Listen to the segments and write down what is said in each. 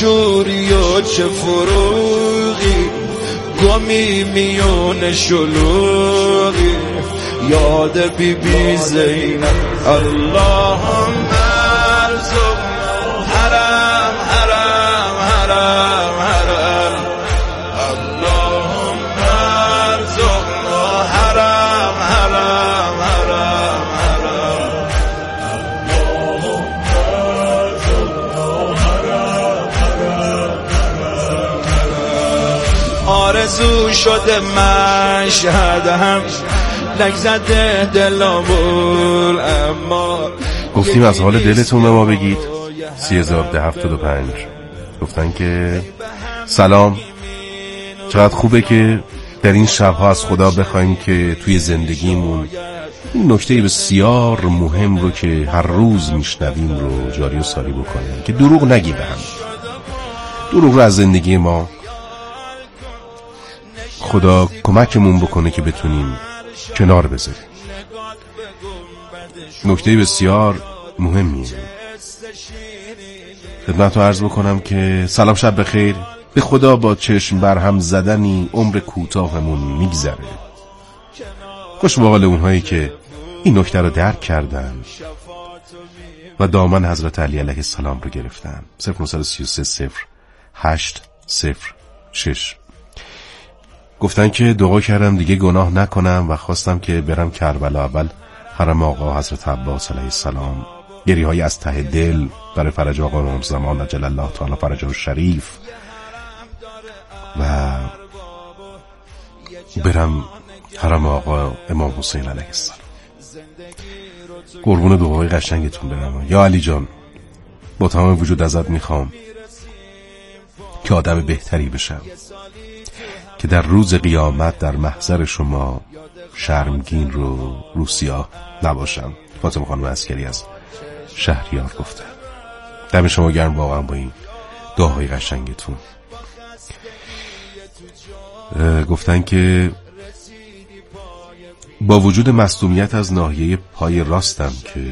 شوری و چه فروغی، گمی میون شلوغی، یاد بی بی زینب. اللهم ارزقنا حرم حرم حرم حرم، اللهم ارزقنا حرم حرم حرم حرم، اللهم ارزقنا حرم حرم حرم. آرزو شده مشهدم، لک زده دلامون، اما گفتیم از حال دلتون به ما بگید. 3075 گفتن که سلام، چقدر خوبه که در این شبها از خدا بخوایم که توی زندگیمون این نکته بسیار مهم رو که هر روز میشنویم رو جاری و ساری بکنیم، که دروغ نگیم به هم. دروغ رو از زندگی ما خدا کمکمون بکنه که بتونیم کنار بذاریم. نکته بسیار مهمیه. خدمت رو عرض بکنم که سلام، شب بخیر. به خدا با چشم برهم زدنی عمر کوتاهمون میگذره. خوش به حال اونهایی که این نکته رو درک کردن و دامن حضرت علی علیه السلام رو گرفتن. 0933 0806 گفتن که دعا کردم دیگه گناه نکنم و خواستم که برم کربلا، اول حرم آقا حضرت عباس علیه السلام، گریه های از ته دل برای فرج آقا امام زمان عجل الله تعالی فرجه الشریف، و برم حرم آقا امام حسین علیه السلام. قربون دعای قشنگتون برم. یا علی جان، با تمام وجود ازت میخوام که آدم بهتری بشم، که در روز قیامت در محضر شما شرمگین رو سیاه نباشم. فاطمه خانم عسکری از شهریار گفته. دم شما گرم واقعا با این دعاهای قشنگتون. گفتن که با وجود مصدومیت از ناحیه پای راستم که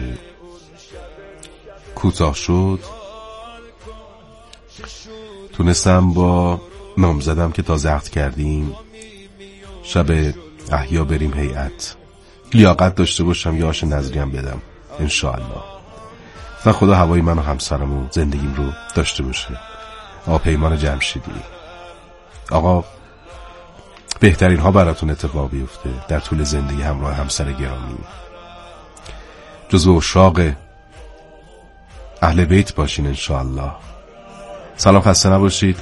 کوتاه شد، تونستم با نامزدم که تازه عقد کردیم شب احیا بریم هیئت، لیاقت داشته باشم یا آش نظریم بدم انشاءالله، و خدا هوای من و همسرم و زندگیم رو داشته باشه. آقا پیمان جمشیدی، آقا بهترین ها براتون اتفاق بیفته در طول زندگی همراه همسر گرامی، جزو عشاق اهل بیت باشین انشاءالله. سلام، خسته نباشید.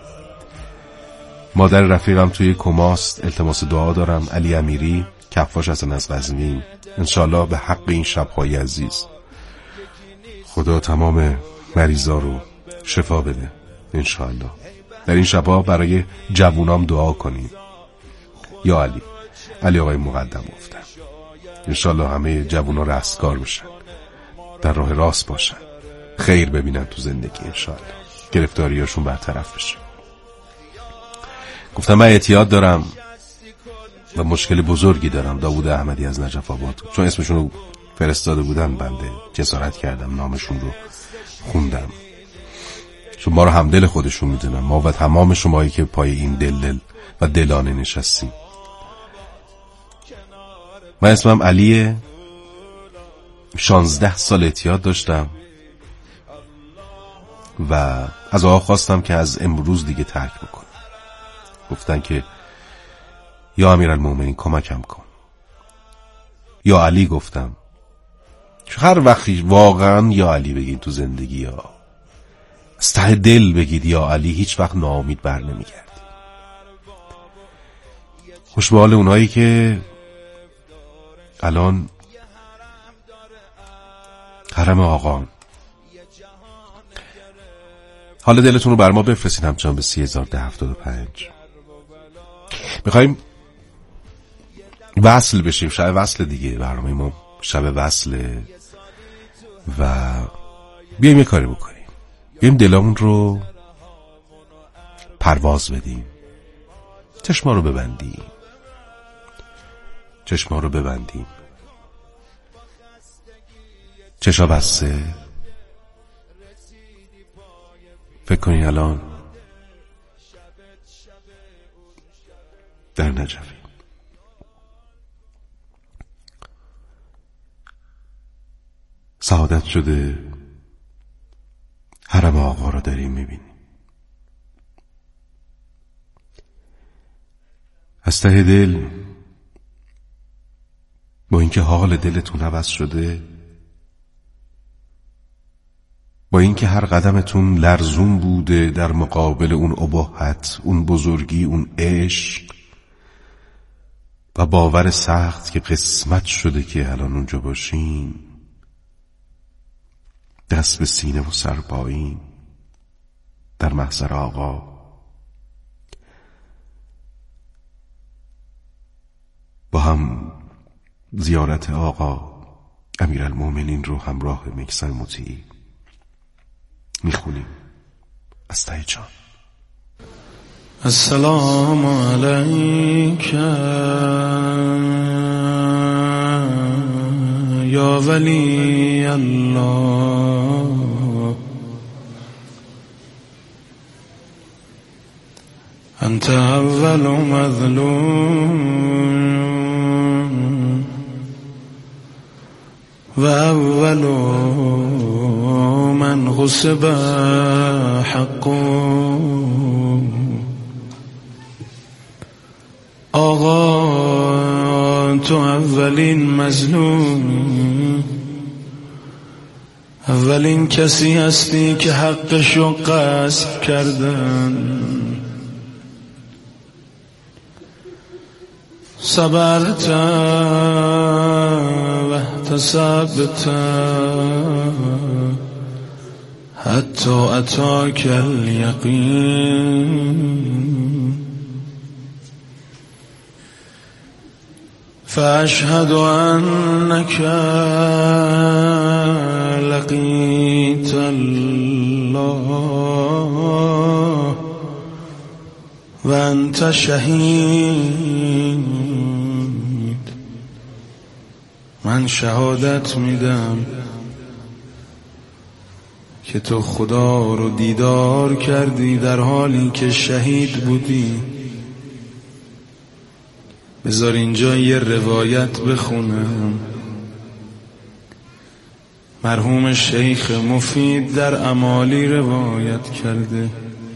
مادر رفیقم توی کماست، التماس دعا دارم. علی امیری، کفاش حسن از قزوین، انشاءالله به حق این شب‌های عزیز خدا تمام مریضا رو شفا بده انشاءالله. در این شب‌ها برای جوونام دعا کنیم. یا علی آقای مقدم گفتن انشاءالله همه جوونا رستگار بشن، در راه راست باشن، خیر ببینن تو زندگی انشاءالله، گرفتاریاشون برطرف بشه. گفتم من اعتیاد دارم و مشکل بزرگی دارم. داوود احمدی از نجف آباد، چون اسمشون رو فرستاده بودن بنده جسارت کردم نامشون رو خوندم، چون ما رو همدل خودشون میدونن، ما و تمام شمایی که پای این دل و دلانه نشستیم. من اسمم علیه، 16 سال اعتیاد داشتم و از آقا خواستم که از امروز دیگه ترک بکنم. گفتن که یا امیرالمومنین کمکم کن. یا علی گفتم، هر وقتی واقعا یا علی بگید تو زندگی، یا از ته دل بگید یا علی، هیچ وقت ناامید بر نمیگردی. خوش به حال اونایی که الان حرم آقا. حالا دلتون رو بر ما بفرستین همچنان به 3075. میخواییم وصل بشیم، شب وصل دیگه، برنامه ما شب وصله و بیایم یه کاری بکنیم، بیایم دلمون رو پرواز بدیم. چشما رو ببندیم، چشا بسته، فکر کنی الان در نجفی. سعادت شده حرم آقا را داریم میبینی. از ته دل با اینکه حال دلتون عوض شده، با اینکه هر قدمتون لرزون بوده در مقابل اون اباحت، اون بزرگی، اون عشق و باور سخت که قسمت شده که الان اونجا باشین، دست به سینه و سر پایین در محضر آقا، با هم زیارت آقا امیرالمومنین رو همراه میکسر مطیع میخونیم از ته جان. السلام علیک یا ولی الله، انت اول مظلوم و اول من غصب حقه. آقا تو اولین مظلوم، اولین کسی هستی که حقشو غصب کردن. صبرت و احتسبت حتی اتاک الیقین، فاشهد انک لقیت الله و انت شهید. من شهادت میدم که تو خدا رو دیدار کردی در حالی که شهید بودی. بذار اینجا یه روایت بخونم. مرحوم شیخ مفید در امالی روایت کرده،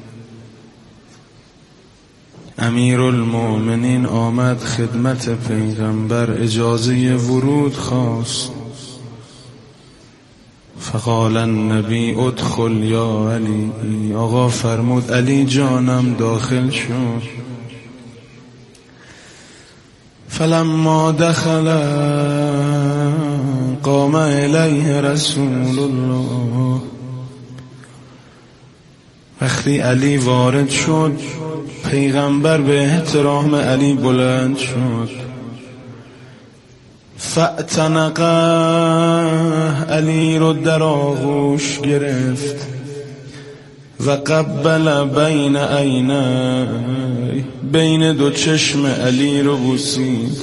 امیرالمومنین آمد خدمت پیغمبر، اجازه ورود خواست. فقال النبی ادخل یا علی، آقا فرمود علی جانم داخل شد. فلما دخل قام الیه رسول الله، وقتی علی وارد شد پیغمبر به احترام علی بلند شد. فاعتنقه، علی رو در آغوش گرفت. و قبل بین عینه، بین دو چشم علی رو بوسید.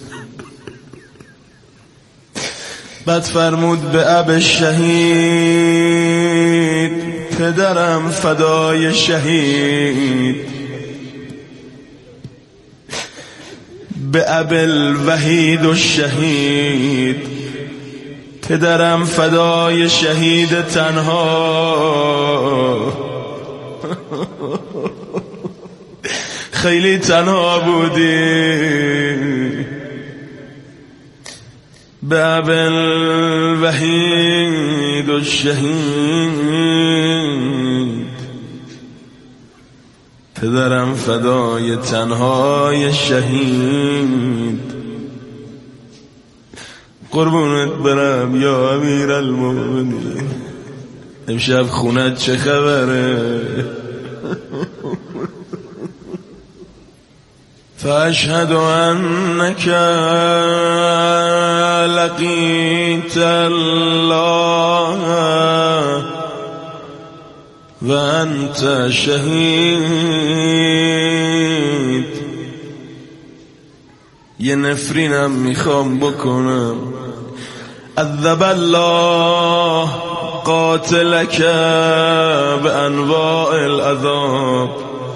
بعد فرمود به اب شهید، پدرم فدای شهید، به اب الوحید و شهید، پدرم فدای شهید تنها. خیلی تنها بودی. به اب الوحید و شهید، پدرم فدای تنهای شهید. قربونت برم یا امیرالمومنین، امشب خونت چه خبره؟ فاشهد انک لقیت الله و انت شهید. یه نفرینم میخوام بکنم. عذب الله قاتلك بانواع العذاب.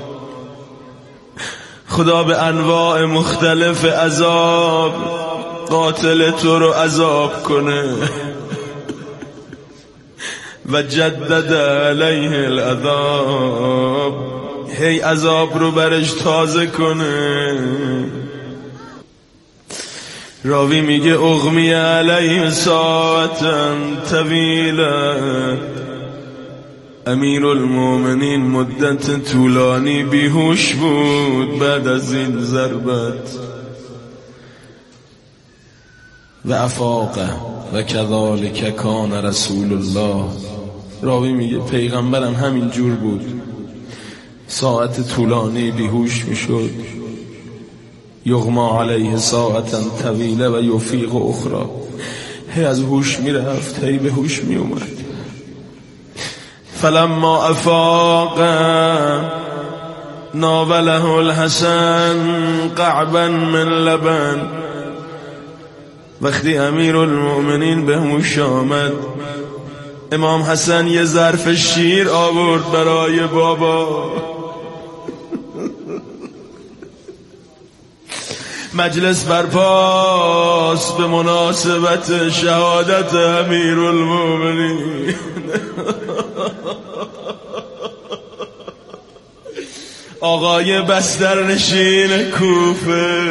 خدا به انواع مختلف عذاب قاتل تو رو عذاب کنه و جدد علیه العذاب، هی عذاب رو برش تازه کنه. راوی میگه اغمی علیه ساعتا طویله، امیر المومنین مدت طولانی بیهوش بود بعد از این ضربت. و افاقه و کذالک کان رسول الله. راوی میگه پیغمبرم همین جور بود، ساعت طولانی بیهوش میشد. یغما علیه ساعتا طویله و یفیق اخرى، هی از هوش میرفت هی به هوش میومد. فلما افاق ناوله الحسن قعبا من لبن. وقتی امیر المؤمنین به هوش آمد، امام حسن یه ظرف شیر آورد برای بابا. مجلس برپاس به مناسبت شهادت امیر المؤمنین. آقای بسترنشین کوفه.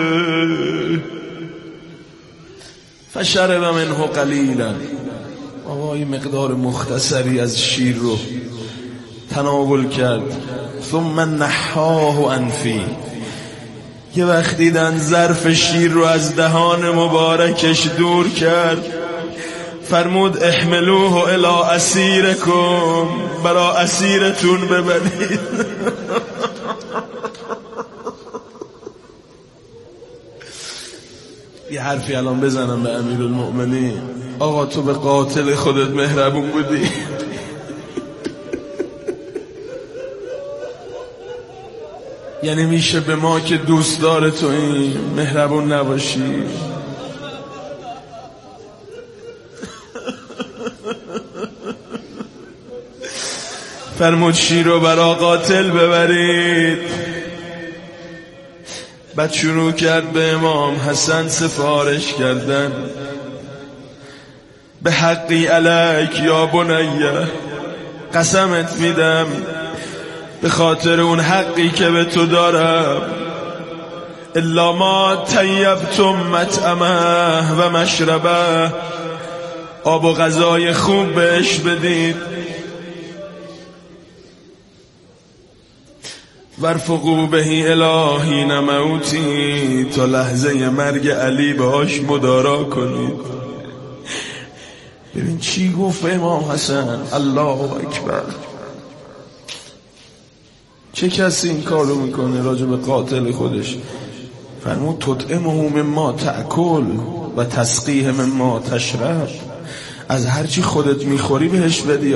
فشرب منه قلیلا، آقای مقدار مختصری از شیر رو تناول کرد. ثم نحاه انفی، یه وقت دیدن ظرف شیر رو از دهان مبارکش دور کرد. فرمود احملوه الی اسیرکم، برا اسیرتون ببرید. یه حرفی الان بزنم به امیر المؤمنین. آقا تو به قاتل خودت مهربون بودی؟ یعنی میشه به ما که دوست داره تو این مهربون نباشی؟ فرمود شیر رو برا قاتل ببرید. بعد شروع کرد به امام حسن سفارش کردن. به حقی علیک یا بنیه، قسمت میدم به خاطر اون حقی که به تو دارم، الا ما طیبتم مطعمه و مشربه، آب و غذای خوب بهش بدید. ورفقو بهی الهین موتی، تا لحظه مرگ علی باش مدارا کنید. ببین چی گفت امام حسن، الله اکبر. چه کسی این کارو میکنه راجع به قاتل خودش؟ فرمود تطعمه مما تأکل و تسقیه مما تشرب. از هرچی خودت میخوری بهش بدی،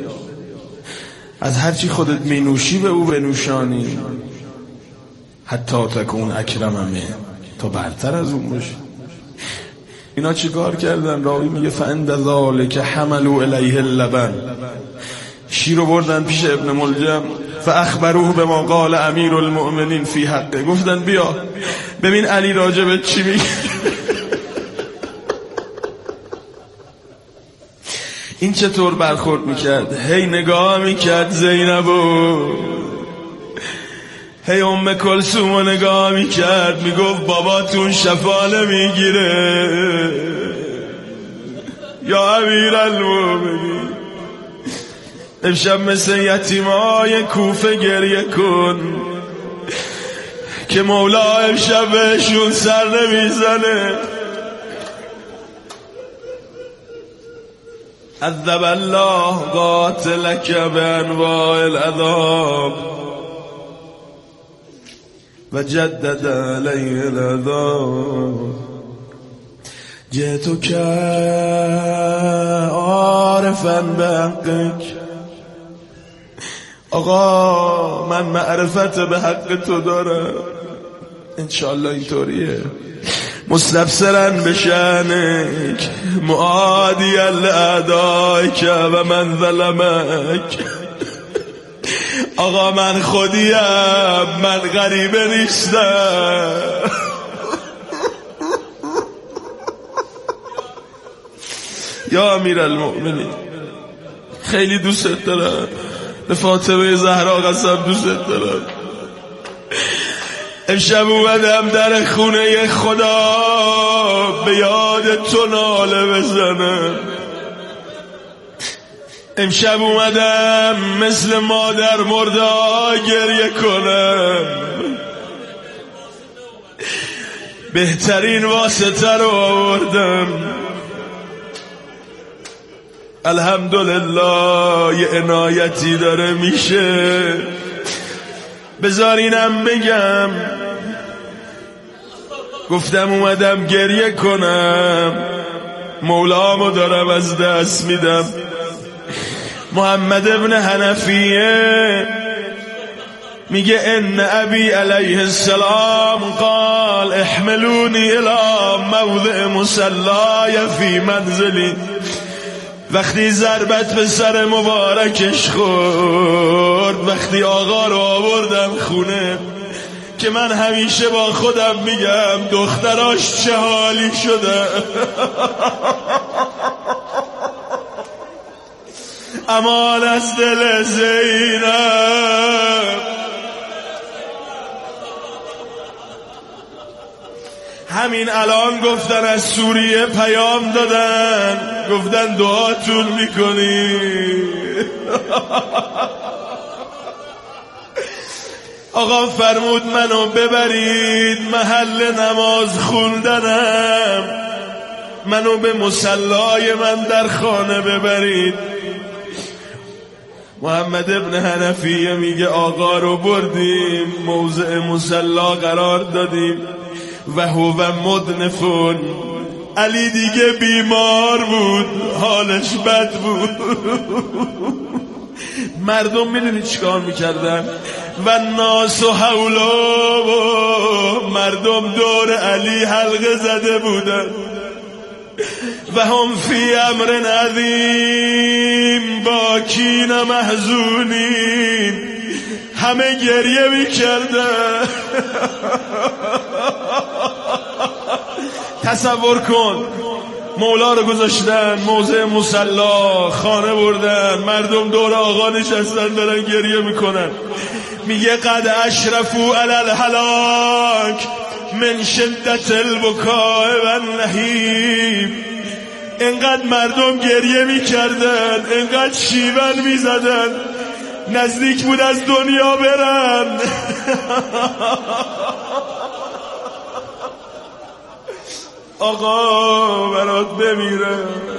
از هرچی خودت مینوشی به او بنوشانی. حتی تکون اکرم منه، تا برتر از اون باشی. اینا چی کار کردن؟ راوی میگه فعند ذالک حملوا الیه اللبن، شیر رو بردن پیش ابن ملجم. فاخبروه بما قال امیر المؤمنین فی حقه، گفتن بیا ببین علی راجبت چی میگه. این چطور برخورد میکرد؟ هی نگاه میکرد زینبو، هی ام کلثومو نگاه میکرد، میگفت باباتون شفا نمیگیره یا امیر المؤمنین. امشب مثل یتیمای کوفه گریه کن که مولا امشب بهشون سر نمیزنه. عذب الله قاتلک بانواع العذاب و جدد علیه العذاب. جئتک عارفا بحقک، آقا من معرفت به حق تو دارم. انشالله اینطوریه. مستبصرا بشأنك معاديا لأعدائك و من ظلمك. آقا من خودیم، من غریبه نیستم. یا امیرالمؤمنین خیلی دوست دارم، به فاطمه زهرا قسم دوست دارم. امشب اومدم در خونه خدا به یاد تو ناله بزنم. امشب اومدم مثل مادر مرده گریه کنم. بهترین واسطه رو آوردم. الحمدلله یه عنایتی داره میشه. بذارینم بگم، گفتم اومدم گریه کنم، مولامو دارم از دست میدم. محمد ابن حنفیه میگه ان ابی علیه السلام قال احملونی الی موضع مصلای فی منزلی. وقتی ضربت به سر مبارکش خورد، وقتی آقا رو آوردم خونه، که من همیشه با خودم میگم دختراش چه حالی شده. امان از دل زینب. همین الان گفتن از سوریه پیام دادن، گفتن دعاتون میکنی. آقا فرمود منو ببرید محل نماز خوندنم، منو به مصلای من در خانه ببرید. محمد ابن حنفیه میگه آقا رو بردیم موضع مصلا قرار دادیم و هو مدنفون. علی دیگه بیمار بود، حالش بد بود. مردم میدونی چیکار میکردن؟ و ناس و حولا، مردم دور علی حلقه زده بودن. و هم فی امر عظیم باکین محزونین، همه گریه میکردن. تصور کن، مولا رو گذاشتن موضع مصلا، خانه بردن، مردم دور آقا نشستن دارن گریه میکنن. میگه قد اشرفوا علی الهلاک من شدت البکاء و النهیب. انقدر مردم گریه میکردن، انقدر شیون میزدن، نزدیک بود از دنیا برن. آقا برات بمیره.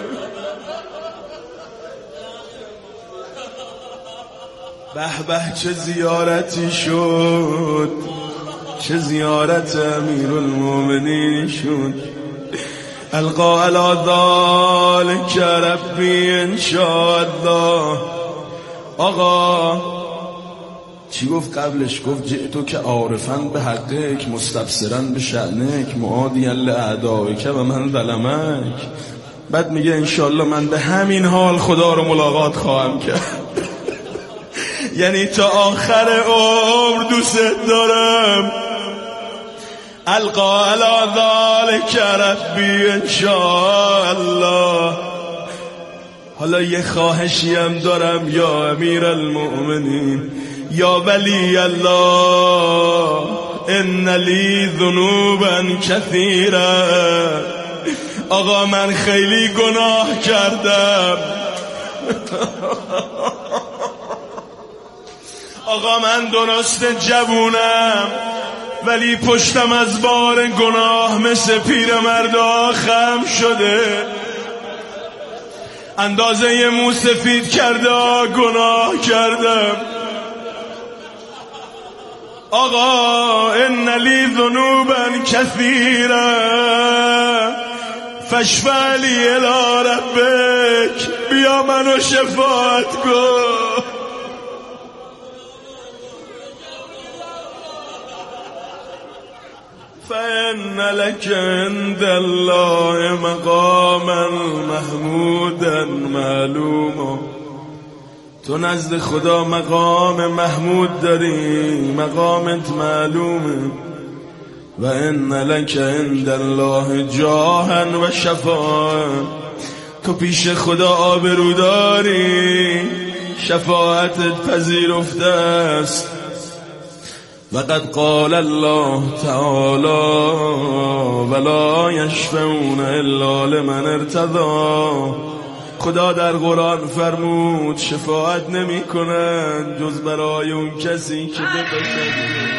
به به چه زیارتی شد، چه زیارت امیرالمومنین شد. القا علی ذلک ربی انشاءالله. آقا چی گفت قبلش؟ گفت جئتو که عارفن به حقک مستبصرن به شأنک معادیا لاعدائک و من ظلمک. بعد میگه انشالله من به همین حال خدا رو ملاقات خواهم کرد. یعنی تا آخر عمر دوست دارم. القا علی ذلک ربی انشاءالله. حالا یه خواهشی هم دارم یا امیرالمؤمنین، یا ولی الله، ان لی ذنوبا کثیرا. آقا من خیلی گناه کردم. آقا من درست جوونم ولی پشتم از بار گناه مثل پیرمردا خم شده. اندازه مو سفید کرده گناه کردم. آقا ان لی ذنوبا کثیرا فاشفع لی الی ربک. بیا منو شفاعت کن. فإن ان لك عند الله مقاما محمودا معلوما. تو نزد خدا مقام محمود داری، مقامت معلومه. و ان لک عند الله جاها و شفاعه، تو پیش خدا آبرو داری، شفاعتت پذیرفته است. و قد قال الله تعالی ولا یشفعون الا لمن ارتضی. خدا در قرآن فرمود شفاعت نمی کنند جز برای اون کسی که بپسنده.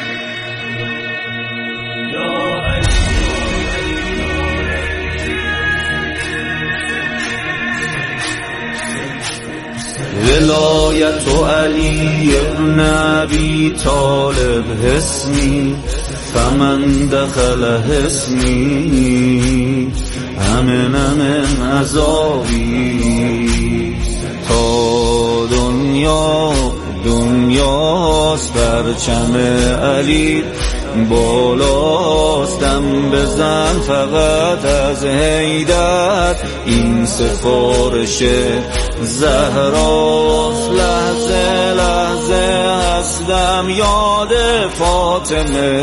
ولایت علی ابن ابی طالب حسنی فمن دخل حسنی امن من عذابی. تا دنیاست پرچم علی بالاست، دم بزن فقط از حیدر، این سفارش زهراست. لحظه لحظه هستم یاد فاطمه،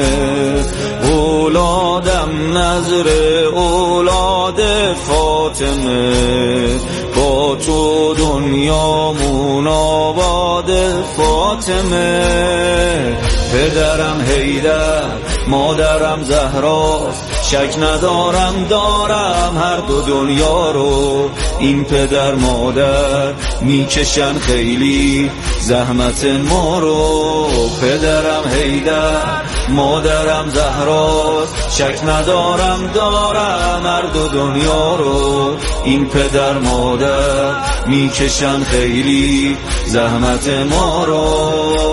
اولادم نظر اولاد فاطمه، با تو دنیامون آباد فاطمه. پدرم حیدر مادرم زهراست، شک ندارم دارم هر دو دنیا رو. این پدر مادر میکشن خیلی زحمت ما رو. پدرم حیدر مادرم زهراست، شک ندارم دارم هر دو دنیا رو. این پدر مادر میکشن خیلی زحمت ما رو.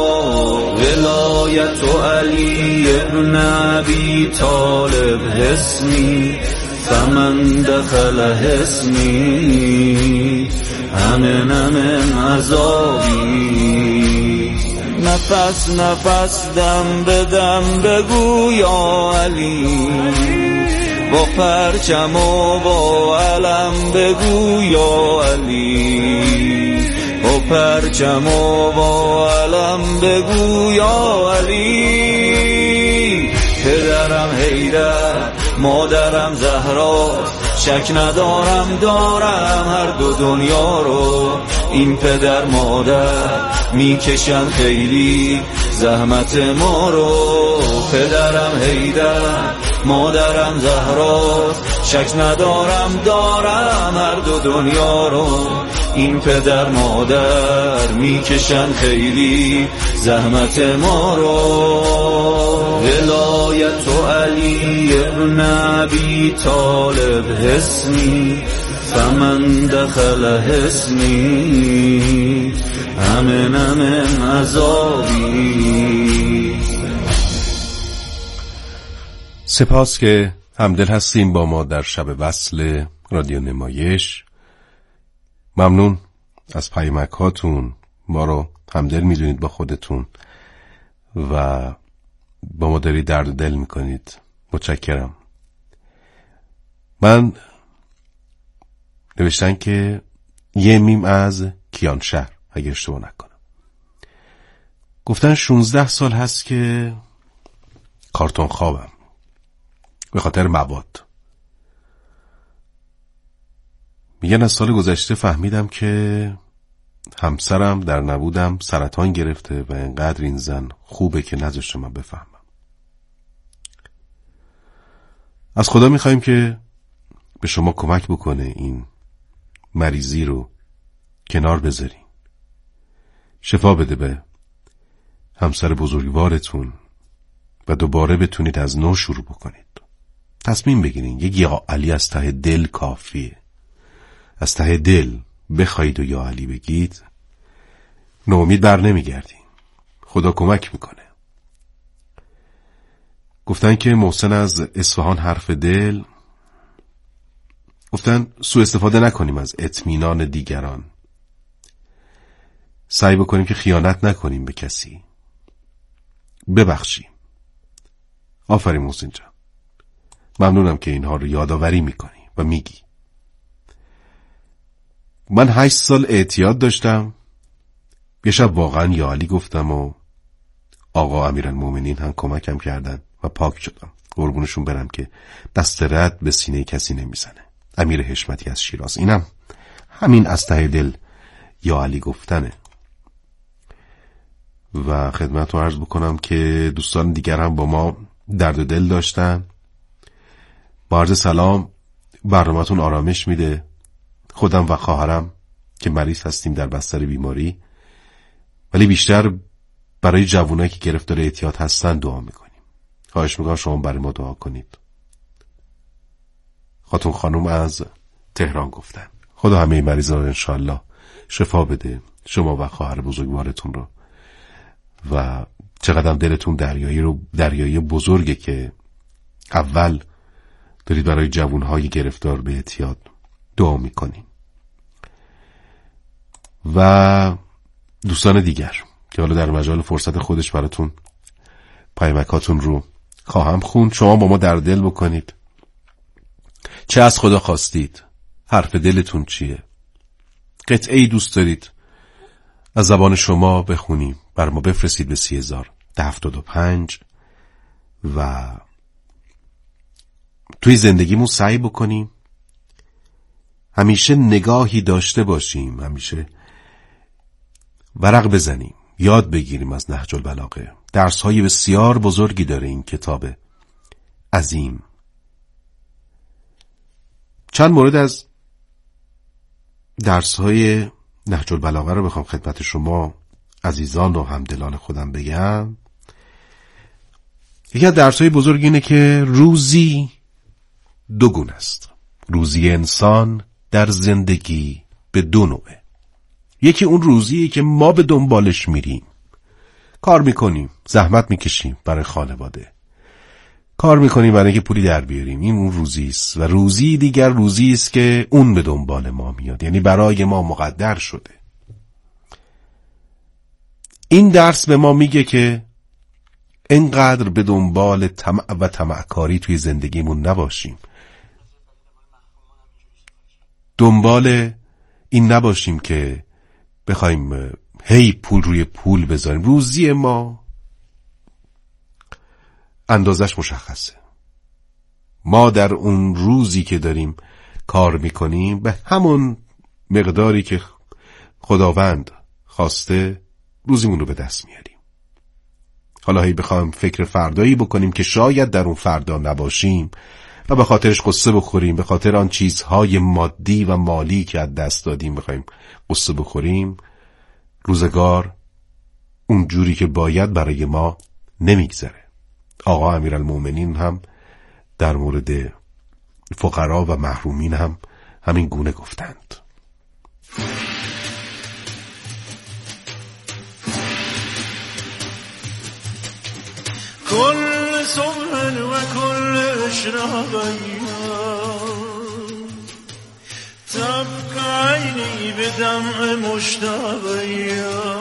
ولایت علی ابن ابی طالب حسنی فمن دخل حسنی امن من عذابی. نفس نفس دم به دم بگو یا علی، با پرچم و با علم بگو یا علی، با پرچم و با علم بگو یا علی. پدرم حیدر مادرم زهراست، شک ندارم دارم هر دو دنیا رو. این پدر مادر میکشن خیلی زحمت ما رو. پدرم حیدر مادرم زهراست، شک ندارم دارم هر دو دنیا رو. این پدر مادر میکشن خیلی زحمت ما رو. ولایت علی ابن ابی طالب حسنی فمن دخل حسنی امن من عذابی. سپاس که همدل هستین با ما در شب وصل رادیو نمایش. ممنون از پیامک هاتون، ما رو همدل میدونید با خودتون و با ما دارید درد دل میکنید. متشکرم. من نوشتن که یه میم از کیانشهر اگه اشتباه نکنم، گفتن 16 سال هست که کارتون خوابم به خاطر مواد. میگن از سال گذشته فهمیدم که همسرم در نبودم سرطان گرفته و انقدر این زن خوبه که نذاشته من بفهمم. از خدا میخوایم که به شما کمک بکنه این مریضی رو کنار بذارین، شفا بده به همسر بزرگوارتون و دوباره بتونید از نو شروع بکنید. تصمیم بگیرین یک یا علی از ته دل کافیه. از ته دل بخواید و یا علی بگید، ناامید بر نمیگردین، خدا کمک میکنه. گفتن که محسن از اصفهان حرف دل، گفتن سوء استفاده نکنیم از اطمینان دیگران، سعی بکنیم که خیانت نکنیم به کسی، ببخشیم. آفرین محسن جان، ممنونم که اینها رو یادآوری میکنی و میگی. من 8 سال اعتیاد داشتم. یه شب واقعا یا علی گفتم و آقا امیرالمومنین هم کمکم کردن و پاک شدم. قربونشون برم که دست رد به سینه کسی نمیزنه. امیر حشمتی از شیراز. اینم همین از ته دل یا علی گفتنه. و خدمت رو عرض بکنم که دوستان دیگر هم با ما درد و دل داشتن. با عرض سلام، برنامه‌تون آرامش میده. خودم و خواهرم که مریض هستیم در بستر بیماری، ولی بیشتر برای جوانایی که گرفتار اعتیاد هستن دعا میکنیم. خواهش میکنم شما برای ما دعا کنید. خاتون خانم از تهران گفتن خدا همه مریضان رو انشالله شفا بده، شما و خواهر بزرگوارتون رو. و چقدر دلتون دریایی بزرگه که اول دارید برای جوانهای گرفتار به اعتیاد دعا میکنیم. و دوستان دیگر که حالا در مجال فرصت خودش براتون پیامکاتون رو خواهم خوند. شما با ما در دل بکنید چه از خدا خواستید، حرف دلتون چیه، قطعه‌ای دوست دارید از زبان شما بخونیم، بر ما بفرستید به 30,075 و توی زندگیمون سعی بکنیم همیشه نگاهی داشته باشیم، همیشه ورق بزنیم، یاد بگیریم از نهج البلاغه. درس‌های بسیار بزرگی داره این کتاب عظیم. چند مورد از درس‌های نهج البلاغه رو بخوام خدمت شما عزیزان و همدلان خودم بگم. یکی از درس‌های بزرگ اینه که روزی 2 گونه است. روزی انسان در زندگی به 2 نوعه. یکی اون روزیه که ما به دنبالش میریم، کار میکنیم، زحمت میکشیم برای خانواده، کار میکنیم برای اینکه پولی در بیاریم، این اون روزی است. و روزی دیگر روزی است که اون به دنبال ما میاد، یعنی برای ما مقدر شده. این درس به ما میگه که اینقدر به دنبال طمع و طمعکاری توی زندگیمون نباشیم، دنبال این نباشیم که بخوایم هی پول روی پول بذاریم. روزی ما اندازش مشخصه. ما در اون روزی که داریم کار میکنیم به همون مقداری که خداوند خواسته روزیمون رو به دست میاریم. حالا هی بخوایم فکر فردایی بکنیم که شاید در اون فردا نباشیم و به خاطرش قصه بخوریم، به خاطر آن چیزهای مادی و مالی که از دست دادیم بخوایم قصه بخوریم، روزگار اون جوری که باید برای ما نمیگذره. آقا امیرالمومنین هم در مورد فقرا و محرومین هم همین گونه گفتند. كل صبح وكل اشراقيا تبقى عيني بدمع مشتاقيا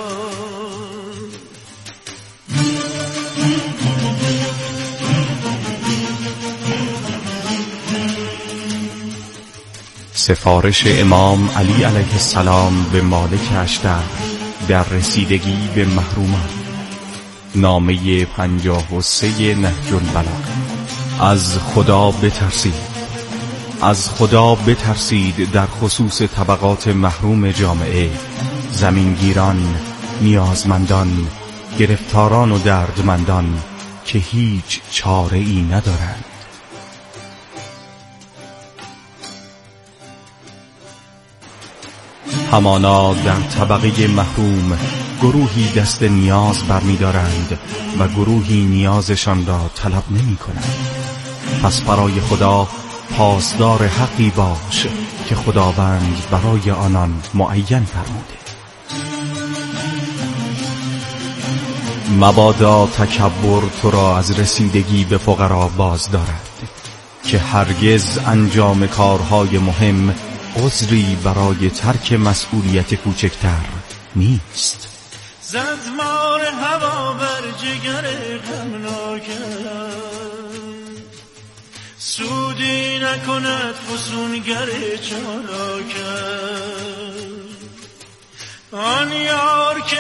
سفارش امام علی علیه السلام به مالک اشتر در رسیدگی به محرومان. نامه 53 نهج البلاغه. از خدا بترسید، از خدا بترسید در خصوص طبقات محروم جامعه، زمینگیران، نیازمندان، گرفتاران و دردمندان که هیچ چاره ای ندارند. همانا در طبقه محروم گروهی دست نیاز برمی‌دارند و گروهی نیازشان را طلب نمی‌کنند. پس برای خدا پاسدار حقی باش که خداوند برای آنان معین فرموده. مبادا تکبر تو را از رسیدگی به فقرا باز دارد که هرگز انجام کارهای مهم عذری برای ترک مسئولیت کوچکتر نیست. زدمار هوا بر جگر غمناکم سودی نکند فسونگر چالاکت. آن یار که